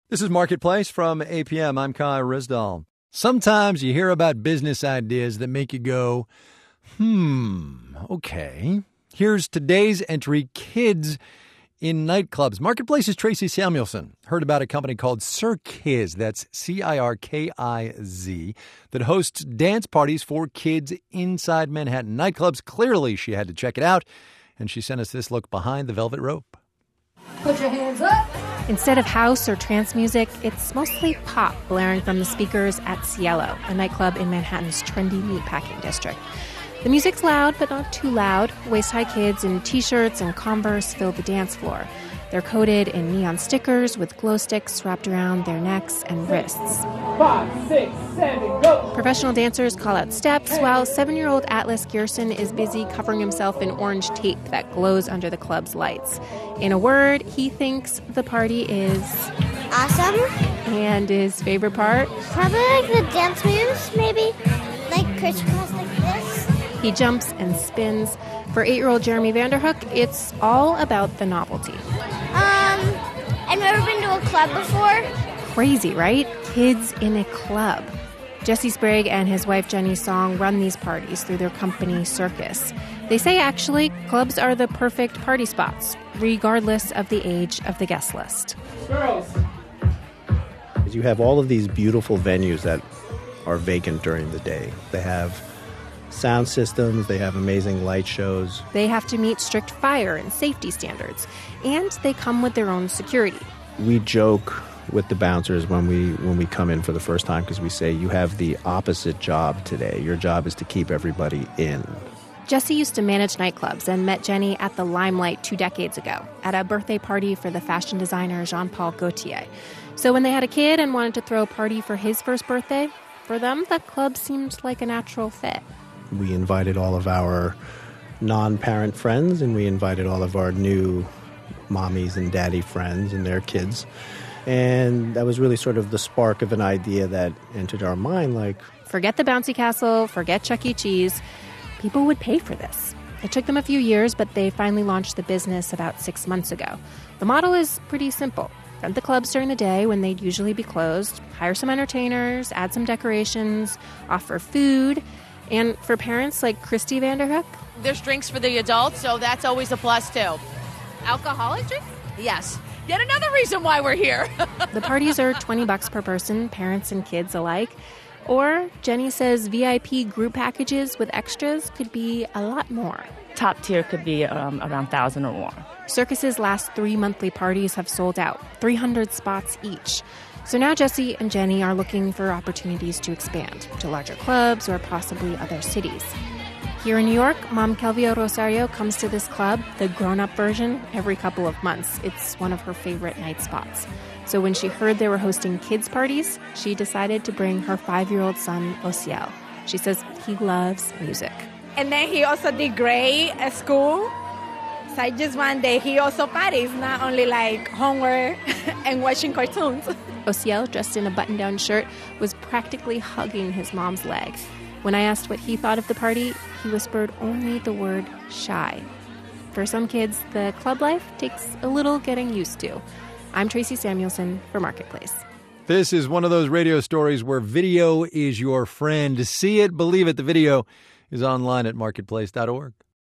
This is Marketplace from APM. I'm Kai Rizdal. Sometimes you hear about business ideas that make you go, okay. Here's today's entry, kids in nightclubs. Marketplace's Tracy Samuelson heard about a company called Cirkiz, that's Cirkiz, that hosts dance parties for kids inside Manhattan nightclubs. Clearly, she had to check it out, and she sent us this look behind the velvet rope. Put your hands up. Instead of house or trance music, it's mostly pop blaring from the speakers at Cielo, a nightclub in Manhattan's trendy meatpacking district. The music's loud, but not too loud. Waist-high kids in T-shirts and Converse fill the dance floor. They're coated in neon stickers with glow sticks wrapped around their necks and wrists. 5, 6, 7, go. Professional dancers call out steps, while 7-year-old Atlas Gearson is busy covering himself in orange tape that glows under the club's lights. In a word, he thinks the party is awesome. And his favorite part? Probably like the dance moves, maybe. Like crisscross like this. He jumps and spins. For 8-year-old Jeremy Vanderhook, it's all about the novelty. I've never been to a club before. Crazy, right? Kids in a club. Jesse Sprague and his wife Jenny Song run these parties through their company Cirkiz. They say, actually, clubs are the perfect party spots, regardless of the age of the guest list. Girls. You have all of these beautiful venues that are vacant during the day. They have sound systems, they have amazing light shows. They have to meet strict fire and safety standards, and they come with their own security. We joke with the bouncers when we come in for the first time because we say, you have the opposite job today. Your job is to keep everybody in. Jesse used to manage nightclubs and met Jenny at the Limelight 2 decades ago at a birthday party for the fashion designer Jean-Paul Gaultier. So when they had a kid and wanted to throw a party for his first birthday, for them, the club seemed like a natural fit. We invited all of our non-parent friends, and we invited all of our new mommies and daddy friends and their kids. And that was really sort of the spark of an idea that entered our mind, like, forget the bouncy castle, forget Chuck E. Cheese. People would pay for this. It took them a few years, but they finally launched the business about 6 months ago. The model is pretty simple. Rent the clubs during the day when they'd usually be closed, hire some entertainers, add some decorations, offer food. And for parents like Christy Vanderhook, there's drinks for the adults, so that's always a plus, too. Alcoholic drinks? Yes. Yet another reason why we're here. The parties are $20 per person, parents and kids alike. Or, Jenny says VIP group packages with extras could be a lot more. Top tier could be around 1,000 or more. Cirkiz's last 3 monthly parties have sold out, 300 spots each. So now Jesse and Jenny are looking for opportunities to expand to larger clubs or possibly other cities. Here in New York, Mom Kelvia Rosario comes to this club, the grown-up version, every couple of months. It's one of her favorite night spots. So when she heard they were hosting kids' parties, she decided to bring her 5-year-old son, Osiel. She says he loves music. And then he also did great at school. So I just want that he also parties, not only like homework and watching cartoons. Osiel, dressed in a button-down shirt, was practically hugging his mom's leg. When I asked what he thought of the party, he whispered only the word shy. For some kids, the club life takes a little getting used to. I'm Tracy Samuelson for Marketplace. This is one of those radio stories where video is your friend. See it, believe it. The video is online at marketplace.org.